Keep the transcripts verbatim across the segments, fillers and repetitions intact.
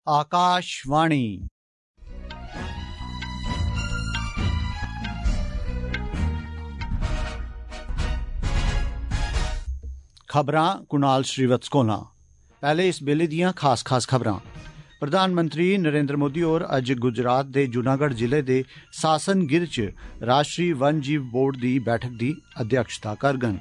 आकाशवाणी खबरां कुणाल श्रीवत्स कोला। पहले इस बेले दियां खास खास खबरां। प्रधानमंत्री नरेंद्र मोदी होर अज्ज गुजरात दे जूनागढ़ जिले दे सासनगिर च राष्ट्रीय वन जीव बोर्ड दी बैठक दी अध्यक्षता करगन।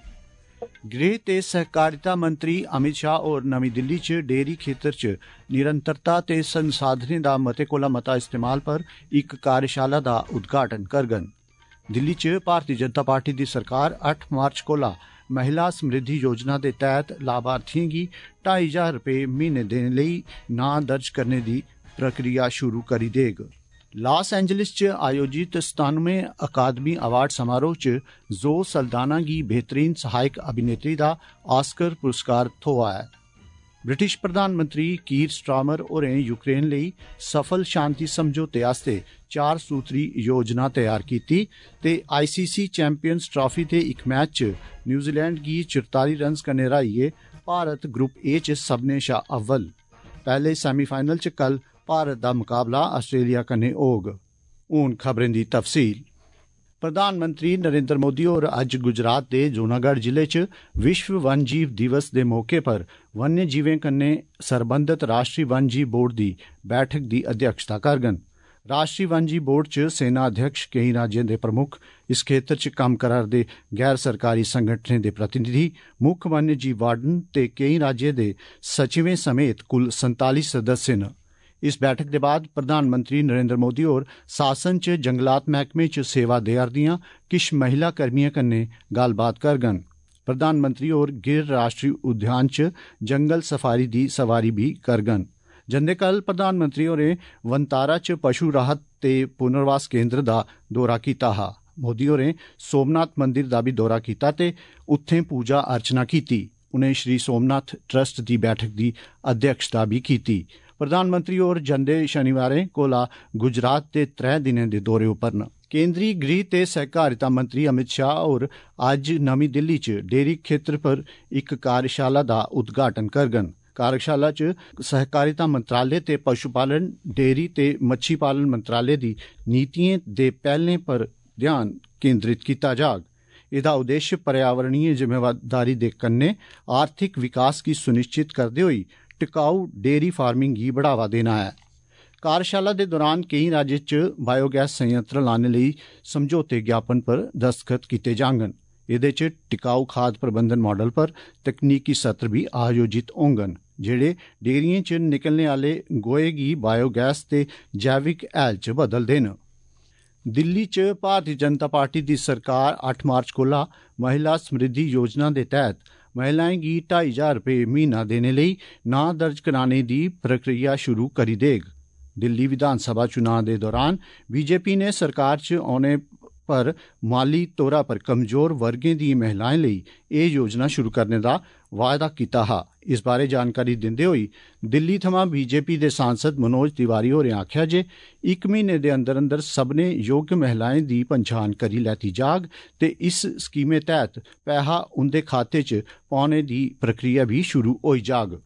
गृह ते सहकारिता मंत्री अमित शाह होर नमीं दिल्ली च डेयरी खेतर च निरंतरता ते संसाधनें दा मते कोला मता इस्तेमाल पर इक कार्यशाला दा उद्घाटन करगन। दिल्ली च भारतीय जनता पार्टी दी सरकार अट्ठ मार्च कोला महिला समृद्धि योजना दे तैह्त लाभार्थियें गी ढाई हजार रपे महीने देने लेई नां दर्ज करने दी प्रक्रिया शुरू करी देग। लॉस एंजलिस च आयोजित सतानवें अकादमी अवार्ड समारोह च जो सल्दाना गी बेहतरीन सहायक अभिनेत्री दा ऑस्कर पुरस्कार थ्होआ ऐ। ब्रिटिश प्रधानमंत्री कीर स्टारमर होरें यूक्रेन लेई सफल शांति समझौते आस्तै चार सूत्री योजना तैयार कीती ते आईसीसी चैंपियंस ट्रॉफी दे इक मैच च न्यूजीलैंड गी चरताली रन्स कन्नै हराइयै भारत ग्रुप ए च सभनें शा अव्वल। पैह्ले सेमीफाइनल च कल भारत दा मुकाबला आस्ट्रेलिया कन्नै होग। हून खबरें दी तफसील। प्रधानमंत्री नरेंद्र मोदी होर अज्ज गुजरात दे जूनागढ़ जिले च विश्व वन जीव दिवस दे मौके पर वन्य जीवें कन्नै सरबंधत राष्ट्रीय वन जीव बोर्ड दी बैठक दी अध्यक्षता करगन। राष्ट्रीय वन जीव बोर्ड च सेना अध्यक्ष, केईं राज्यें दे प्रमुख, इस खेतर च कम्म करा'रदे गैर सरकारी संगठनें दे प्रतिनिधि, मुक्ख वन्य जीव वार्डन ते केईं राज्यें दे सचिवें समेत कुल संताली सदस्य न। इस बैठक दे बाद प्रधानमंत्री नरेंद्र मोदी होर सासन च जंगलात मैह्कमे च सेवा देआ'रदियां किश महिला कर्मियें कन्नै गल्लबात करगन। प्रधानमंत्री होर गिर राष्ट्रीय उद्यान च जंगल सफारी दी सवारी भी करगन। जंदे कल प्रधानमंत्री होरें वनतारा च पशु राहत ते पुनर्वास केंद्र दा दौरा कीता हा। मोदी होरें सोमनाथ मंदिर दा भी दौरा कीता ते उत्थें पूजा अर्चना कीती। उनें श्री सोमनाथ ट्रस्ट दी बैठक दी अध्यक्षता भी कीती। प्रधानमंत्री होर जंदे शनिवारें कोला गुजरात दे त्रै दिनें दे दौरे उप्पर न। केंद्री गृह ते सहकारिता मंत्री अमित शाह होर अज्ज नमीं दिल्ली च डेयरी खेतर पर इक कार्यशाला दा उद्घाटन करगन। कार्यशाला च सहकारिता मंत्रालय ते पशुपालन, डेयरी ते मच्छी पालन मंत्रालय दी नीतिएं दे पैह्लें पर ध्यान केंद्रित कीता जाग। एह्दा उद्देश्य पर्यावरणीय जिम्मेदारी दे कन्नै आर्थिक विकास गी सुनिश्चित करदे होई टिकाऊ डेयरी फार्मिंग गी बढ़ावा देना ऐ। कार्यशाला दे दौरान केईं राज्यें च बायोगैस संयंत्र लाने लेई समझौते ज्ञापन पर दस्तखत कीते जाङन। एह्दे च टिकाऊ खाद प्रबंधन मॉडल पर तकनीकी सत्र भी आयोजित होङन, जेह्ड़े डेयरियें च निकलने आह्ले गोहे गी बायोगैस ते जैविक हैल च बदलदे न। दिल्ली च भारतीय जनता पार्टी दी सरकार अट्ठ मार्च कोला महिला समृद्धि योजना दे तैह्त महिलाएं गी ढाई हजार रपे महीना देने लेई नां दर्ज कराने दी प्रक्रिया शुरू करी देग। दिल्ली विधानसभा चुनां दे दौरान बीजेपी ने सरकार च औने पर माली तौरा पर कमजोर वर्गें दी महिलाएं लेई एह् योजना शुरू करने दा वायदा कीता हा। इस बारे जानकारी दिंदे होई दिल्ली थमां बीजेपी दे सांसद मनोज तिवारी होरें आखेआ जे इक म्हीने दे अंदर अंदर सभनें योग्य महिलाएं दी पन्छान करी लैती जाग ते इस स्कीमै तैह्त पैहा उंदे खाते च पाने दी प्रक्रिया भी शुरू होई जाग।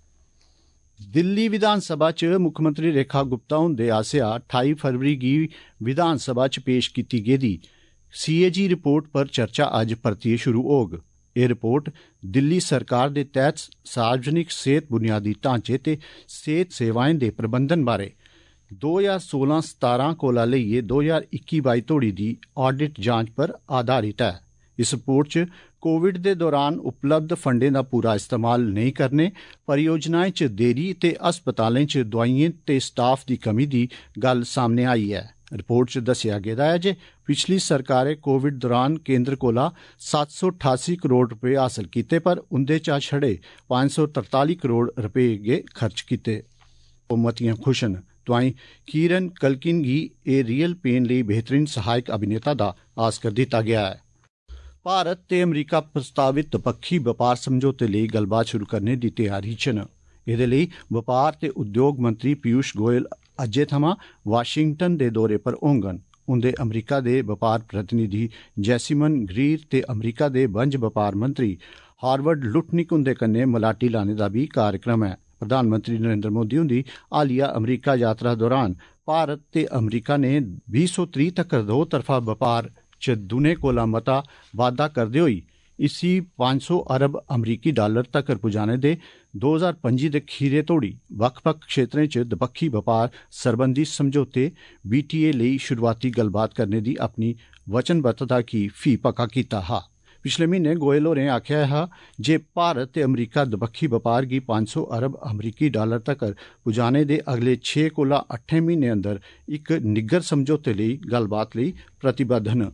दिल्ली विधानसभा च मुक्खमंत्री रेखा गुप्ता हुंदे आसेआ ठाई फरवरी गी विधानसभा च पेश कीती गेदी सीएजी रिपोर्ट पर चर्चा अज्ज परतियै शुरू होग। एह् रिपोर्ट दिल्ली सरकार दे तैह्त सार्वजनिक सेह्त बुनियादी ढांचे ते सेह्त सेवाएं दे प्रबंधन बारे दो हजार सोलां सतारां कोला लेइयै दो हजार इक्की बाई तोड़ी दी ऑडिट जांच पर आधारित ऐ। इस रिपोर्ट च कोविड दे दौरान उपलब्ध फंडें दा पूरा इस्तेमाल नेईं करने, परियोजनाएं च देरी ते अस्पतालें च दोआइयें ते स्टाफ दी कमी दी गल्ल सामने आई ऐ। रिपोर्ट च दस्सेआ गेदा ऐ जे पिछली सरकारें कोविड दौरान केंद्र कोला सत्त सौ ठासी करोड़ रपे हासल कीते पर उंदे चा छड़े पंज सौ तरताली करोड़ रपे गै खर्च कीते। ओह् मतियां खुश न। तोआईं कीरन कल्किन गी ए रियल पेन लेई बेहतरीन सहायक अभिनेता दा आस्कर दित्ता गेआ ऐ। भारत ते अमरीका प्रस्तावित दपक्खी बपार समझौते लेई गल्लबात शुरू करने दी तैयारी च न। एह्दे लेई बपार ते उद्योग मंत्री पीयूष गोयल अज्जै थमां वाशिंगटन दे दौरे पर होङन। उंदे अमरीका दे बपार प्रतिनिधि जैसिमन ग्रीर ते अमरीका दे बंज बपार मंत्री हार्वर्ड लुटनिक हुंदे कन्नै मलाटी लाने दा बी कार्यक्रम ऐ। प्रधानमंत्री नरेंद्र मोदी हुंदी हालिया अमरीका यात्रा दौरान भारत ते अमरीका ने बीह् सौ त्रीह् तक्कर दो तरफा बपार च दुने कोला मता वाधा करदे होई इसी पंज सौ अरब अमरीकी डालर तक्कर पुजाने दे दो हजार पंजी दे खीरे तोड़ी बक्ख बक्ख क्षेत्रें च दपक्खी बपार सरबंधी समझौते बी टी ए लेई शुरुआती गल्लबात करने दी अपनी वचनबद्धता गी फ्ही पक्का कीता हा। पिछले म्हीने गोयल होरें आखेआ हा जे भारत ते अमरीका दपक्खी बपार गी पंज सौ अरब अमरीकी डालर तक्कर पुजाने दे अगले छे कोला अट्ठें म्हीने अंदर इक निग्गर समझौते लेई गल्लबात लेई प्रतिबद्ध न।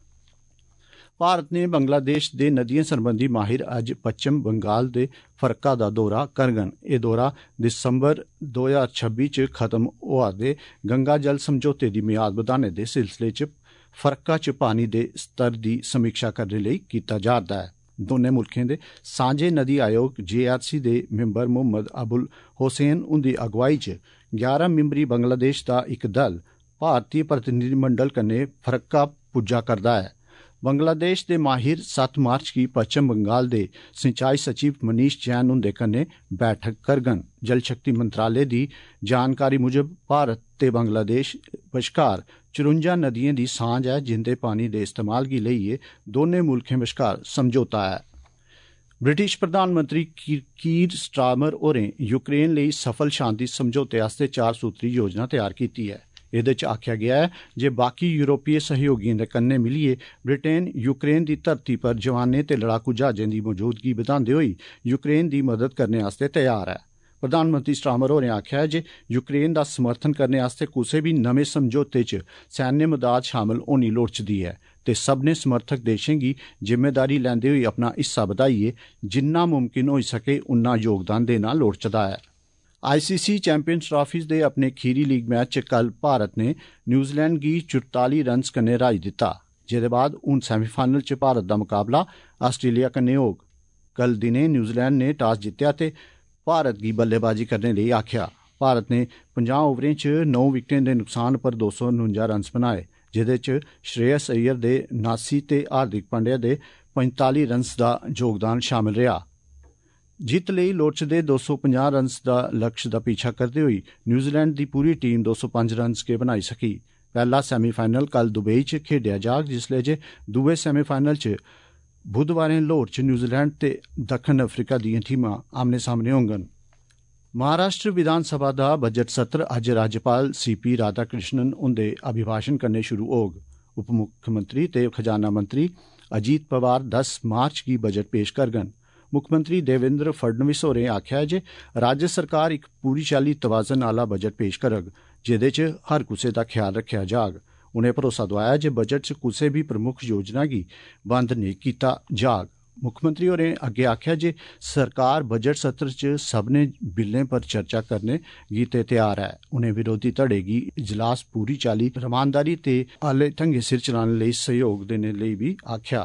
भारत ने बंगलादेश दे नदियें सरबंधी माहिर अज्ज पश्चिम बंगाल दे फरक्का दा दौरा करङन। एह् दौरा दिसंबर दो हजार छब्बी च खत्म होआ दे गंगा जल समझौते दी मियाद बधाने दे सिलसिले च फरक्का च पानी दे स्तर दी समीक्षा करने लेई कीता जा'रदा ऐ। दोनें मुल्खें दे सांझे नदी आयोग जे आर सी दे मिंबर मोहम्मद अबुल हुसैन हुंदी अगुवाई च ग्यारह मिंबरी बंगलादेश दा इक दल भारतीय प्रतिनिधिमंडल कन्नै फरक्का पुज्जा करदा ऐ। बंगलादेश दे माहिर सत्त मार्च गी पश्चिम बंगाल दे सिंचाई सचिव मनीष जैन हुंदे कन्नै बैठक करङन। जल शक्ति मंत्रालय दी जानकारी मुजब भारत ते बंगलादेश बश्कार चरुंजा नदियें दी सांझ ऐ जिंदे पानी दे इस्तेमाल गी लेइयै दोनें मुल्खें बश्कार समझौता ऐ। ब्रिटिश प्रधानमंत्री कीर स्टारमर होरें यूक्रेन लेई सफल शांति समझौते आस्तै चार सूत्री योजना तैयार कीती ऐ। एह्दे च आखेआ गेआ ऐ जे बाकी यूरोपीय सहयोगियें दे कन्नै मिलियै ब्रिटेन यूक्रेन दी धरती पर जवानें ते लड़ाकू जहाजें दी मौजूदगी बधांदे होई यूक्रेन दी मदद करने आस्तै तैयार ऐ। प्रधानमंत्री स्टारमर होरें आखेआ जे यूक्रेन दा समर्थन करने आस्तै कुसै बी नमें समझौते च सैन्य मदाद शामल होनी लोड़चदी ऐ ते सब्भनें समर्थक देशें गी जिम्मेदारी लैंदे होई अपना हिस्सा बधाइयै जिन्ना मुमकिन होई सके उन्ना योगदान देना लोड़चदा ऐ। I C C champions trophy दे अपने खीरी लीग मैच च कल भारत ने न्यूजीलैंड गी चुरताली रन्स कन्नै र्हाई दित्ता, जेह्दे बाद हून सैमीफाइनल च भारत दा मुकाबला आस्ट्रेलिया कन्नै होग। कल दिनें न्यूजीलैंड ने टॉस जित्तेआ ते भारत गी बल्लेबाजी करने लेई आखेआ। भारत ने पंजाह् ओवरें च नौ विकेटें दे नुकसान पर दो सौ नुंजा रन्स बनाए, जेह्दे च श्रेयस अय्यर दे नासी ते हार्दिक पांड्या दे पंजताली रन्स दा योगदान शामिल रेहा। जित्त लेई लोड़चदे दो सौ पंजाह् रन्स दा लक्ष्य दा पीछा करदे होई न्यूजीलैंड दी पूरी टीम दो सौ पंज रन्स गै बनाई सकी। पैह्ला सैमीफाइनल कल दुबई च खेडेआ जाग, जिसलै जे दुए सैमीफाइनल च बुधवारें लाहौर च न्यूजीलैंड ते दक्खन अफ्रीका दियां टीमां आमने सामने होङन। महाराष्ट्र विधानसभा दा बजट सत्र अज्ज राज्यपाल सी पी राधाकृष्णन हुंदे अभिभाषण कन्नै शुरू होग। उप मुक्खमंत्री ते खजाना मंत्री अजीत पवार दस मार्च गी बजट पेश करङन। मुक्खमंत्री देवेंद्र फडणवीस होरें आखेआ जे राज्य सरकार इक पूरी चाल्ली तवाजन आह्ला बजट पेश करग, जेह्दे च हर कुसै दा ख्याल रक्खेआ जाग। उनें भरोसा दोआया जे बजट च कुसै बी प्रमुख योजना गी बंद नेईं कीता जाग। मुक्खमंत्री होरें अग्गें आखेआ जे सरकार बजट सत्र च सभनें बिल्लें पर चर्चा करने गितै तैयार ऐ। उनें विरोधी धड़े गी इजलास पूरी चाल्ली रमानदारी ते आले ढंगै सिर चलाने लेई सहयोग देने लेई बी आखेआ।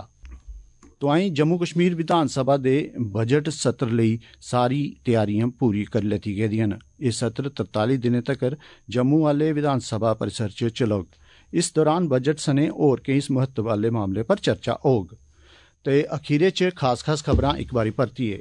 तोआईं जम्मू कश्मीर विधानसभा दे बजट सत्र लेई सारी तैयारियां पूरी करी लैती गेदियां न। एह् सत्र तरताली दिनें तक्कर जम्मू आह्ले विधानसभा परिसर च चलोग। इस दौरान बजट सने होर केई महत्व आह्ले मामले पर चर्चा होग। ते अखीरे च खास खास खबरां इक बारी परतियै।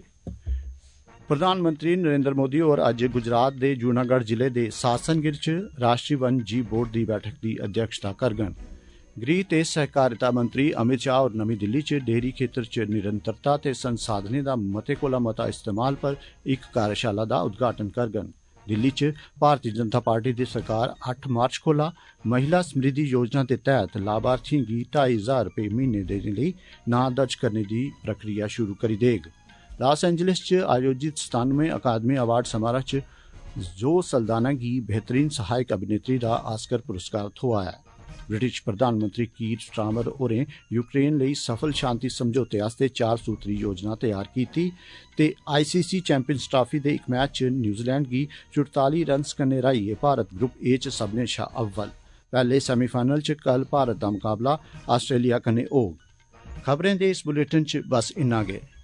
प्रधानमंत्री नरेंद्र मोदी होर अज्ज गुजरात दे जूनागढ़ जिले दे सासनगिर च राष्ट्रीय वन जीव बोर्ड दी बैठक दी अध्यक्षता करङन। गृह ते सहकारिता मंत्री अमित शाह होर नमीं दिल्ली च डेयरी खेतर च निरंतरता ते संसाधनें दा मते कोला मता इस्तेमाल पर इक कार्यशाला दा उद्घाटन करङन। दिल्ली च भारतीय जनता पार्टी दी सरकार अट्ठ मार्च कोला महिला समृद्धि योजना दे तैह्त लाभार्थियें गी ढाई हजार रपेऽ म्हीने देने लेई नां दर्ज करने दी प्रक्रिया शुरू करी देग। लास एंजलिस च आयोजित सतानवें अकादमी अवार्ड समारोह च जो सल्दाना गी बेहतरीन सहायक अभिनेत्री दा आस्कर पुरस्कार थ्होआ ऐ। ब्रिटिश प्रधानमंत्री कीर स्टारमर होरें यूक्रेन लेई सफल शांति समझौते आस्तै चार सूत्री योजना तैयार कीती ते I C C champions trophy दे इक मैच च न्यूजीलैंड गी चुरताली रन्स कन्नै र्हाइयै भारत ग्रुप ए च सभनें शा अव्वल। पैह्ले सैमीफाइनल च कल भारत दा मुकाबला आस्ट्रेलिया कन्नै होग। खबरें दे इस बुलेटिन च बस इन्ना गै।